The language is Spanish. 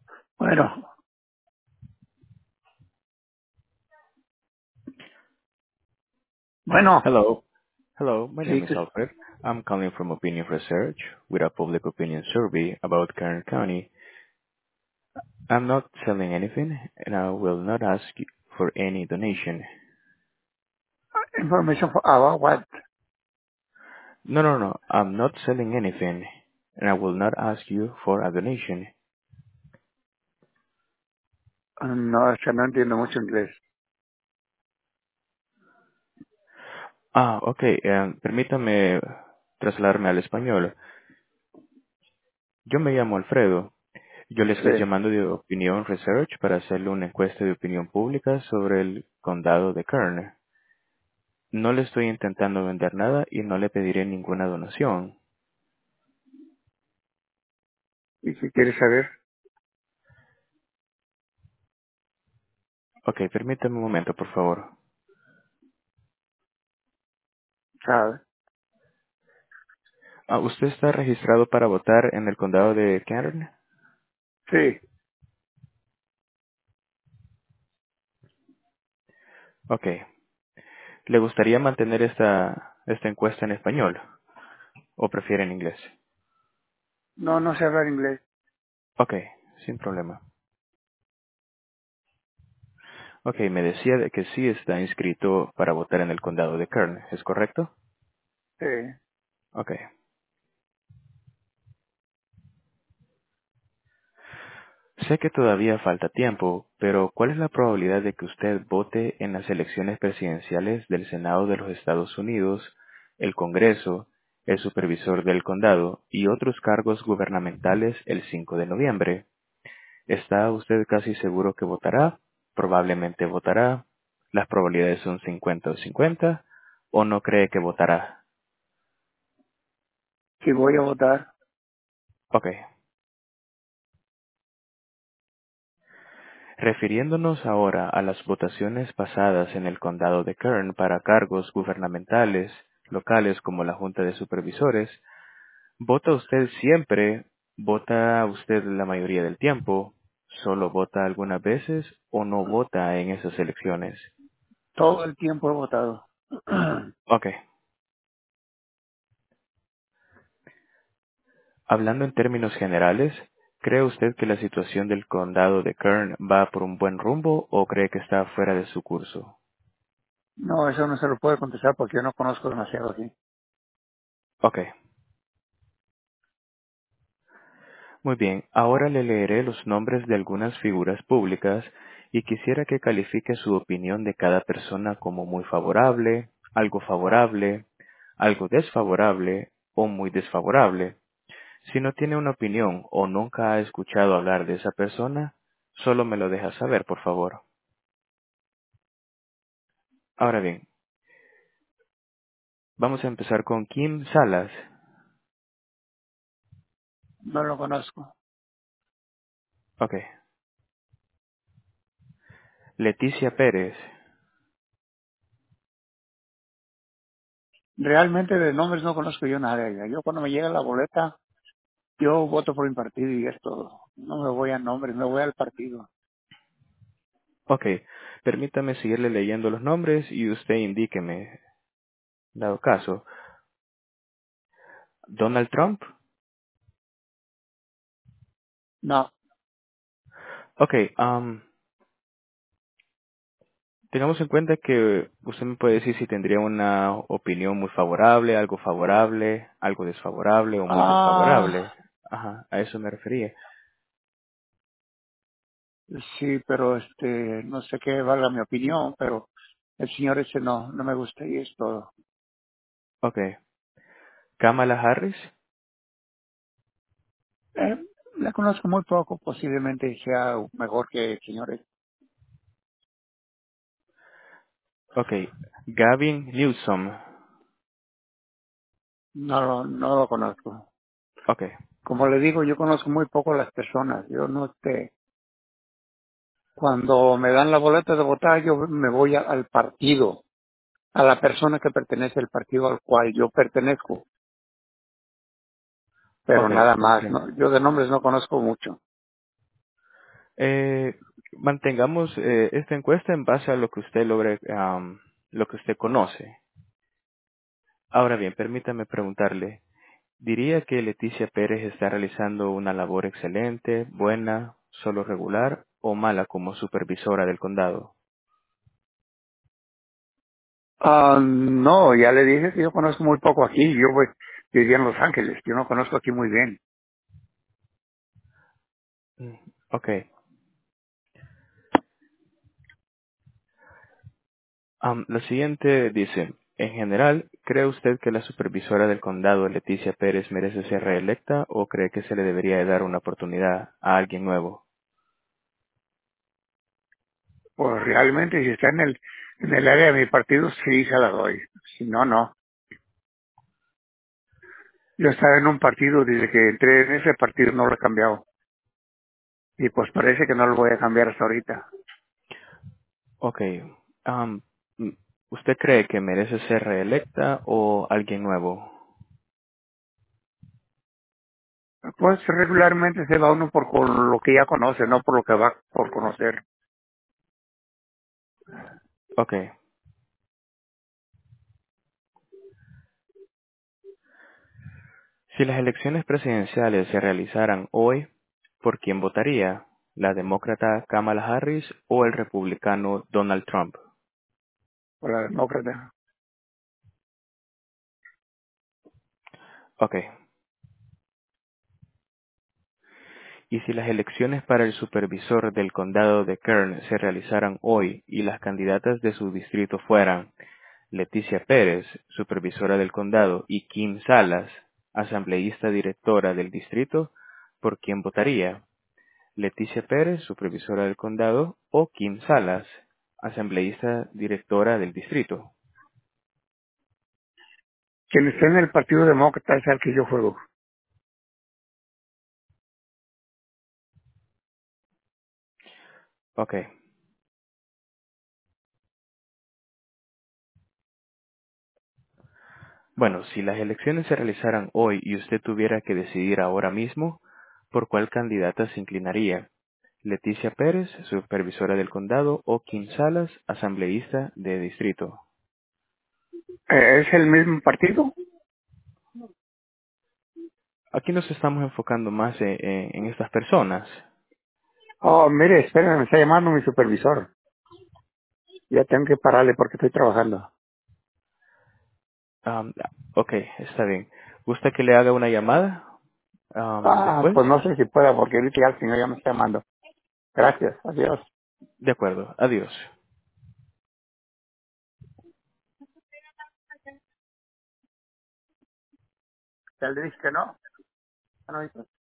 Bueno, bueno, Hello. Hello, my sí, name is Alfred. I'm calling from Opinion Research with a public opinion survey about Kern County. I'm not selling anything, and I will not ask you for any donation. information for about what? No, no, no. I'm not selling anything, and I will not ask you for a donation. No, es que no entiendo mucho inglés. Okay. Permítame trasladarme al español. Yo me llamo Alfredo. Yo le Sí, estoy llamando de Opinion Research para hacerle una encuesta de opinión pública sobre el condado de Kern. No le estoy intentando vender nada y no le pediré ninguna donación. y si quieres saber, Ok, permítame un momento, por favor. sabe. ¿Usted está registrado para votar en el condado de Kern? Sí, Ok. ¿Le gustaría mantener esta encuesta en español o prefiere en inglés? no, no sé hablar inglés. Ok, sin problema. Ok, me decía de que sí está inscrito para votar en el condado de Kern, ¿es correcto? Sí, Ok. Sé que todavía falta tiempo, pero ¿cuál es la probabilidad de que usted vote en las elecciones presidenciales del Senado de los Estados Unidos, el Congreso, el supervisor del condado y otros cargos gubernamentales el 5 de noviembre? ¿Está usted casi seguro que votará? ¿Probablemente votará? ¿Las probabilidades son 50 o 50? ¿O no cree que votará? si voy a votar, Ok. Refiriéndonos ahora a las votaciones pasadas en el condado de Kern para cargos gubernamentales locales como la Junta de Supervisores, ¿vota usted siempre? ¿Vota usted la mayoría del tiempo? ¿Solo vota algunas veces o no vota en esas elecciones? todo el tiempo he votado. Ok. Hablando en términos generales, ¿cree usted que la situación del condado de Kern va por un buen rumbo o cree que está fuera de su curso? No, eso no se lo puedo contestar porque yo no conozco demasiado aquí. Ok. Muy bien, ahora le leeré los nombres de algunas figuras públicas y quisiera que califique su opinión de cada persona como muy favorable, algo desfavorable o muy desfavorable. Si no tiene una opinión o nunca ha escuchado hablar de esa persona, solo me lo deja saber, por favor. Ahora bien, vamos a empezar con Kim Salas. No lo conozco. Ok. Leticia Pérez. Realmente de nombres no conozco yo nada de ella. Yo cuando me llega la boleta, yo voto por mi partido y es todo. No me voy a nombres, me voy al partido. Ok. Permítame seguirle leyendo los nombres y usted indíqueme, dado caso. Donald Trump. No, Ok, tengamos en cuenta que usted me puede decir si tendría una opinión muy favorable, algo desfavorable o muy desfavorable. ah, Ajá, a eso me refería. sí, pero no sé qué valga mi opinión, pero el señor ese no me gusta y es todo. Ok, Kamala Harris. Eh, la conozco muy poco, posiblemente sea mejor que el señor ese. Ok, Gavin Newsom. No lo conozco. Ok, Como le digo, yo conozco muy poco a las personas. Yo no cuando me dan la boleta de votar, yo me voy al partido, a la persona que pertenece al partido al cual yo pertenezco, pero ok, nada más. comprendo. ¿No? Yo de nombres no conozco mucho. Mantengamos esta encuesta en base a lo que usted logre, lo que usted conoce. Ahora bien, permítame preguntarle, ¿diría que Leticia Pérez está realizando una labor excelente, buena, solo regular o mala como supervisora del condado? No, ya le dije que yo conozco muy poco aquí. Yo vivía en Los Ángeles. Yo no conozco aquí muy bien. Mm, Ok. Lo siguiente dice, en general, ¿cree usted que la supervisora del condado, Leticia Pérez, merece ser reelecta o cree que se le debería de dar una oportunidad a alguien nuevo? Pues realmente si está en el área de mi partido, sí se la doy. Si no, no. Yo estaba en un partido desde que entré en ese partido, no lo he cambiado. Y pues parece que no lo voy a cambiar hasta ahorita. Ok. am, mm, ¿Usted cree que merece ser reelecta o alguien nuevo? Pues regularmente se va uno por lo que ya conoce, no por lo que va por conocer. Ok. Si las elecciones presidenciales se realizaran hoy, ¿por quién votaría? ¿La demócrata Kamala Harris o el republicano Donald Trump? Por la demócrata. Ok. Y si las elecciones para el supervisor del condado de Kern se realizaran hoy y las candidatas de su distrito fueran Leticia Pérez, supervisora del condado, y Kim Salas, asambleísta directora del distrito, ¿por quién votaría? Leticia Pérez, supervisora del condado, o Kim Salas, asambleísta directora del distrito. Quien esté en el partido demócrata es al que yo juego. Ok. Bueno, si las elecciones se realizaran hoy y usted tuviera que decidir ahora mismo, ¿por cuál candidata se inclinaría? Leticia Pérez, supervisora del condado, o Kim Salas, asambleísta de distrito. ¿Es el mismo partido? Aquí nos estamos enfocando más en estas personas. Oh, mire, espérenme, me está llamando mi supervisor. Ya tengo que pararle porque estoy trabajando. Am, ok, está bien. ¿Gusta que le haga una llamada después? Pues no sé si pueda porque ahorita ya el señor ya me está llamando. Gracias, adiós. De acuerdo, adiós. Ya le dije que no. Ah, no,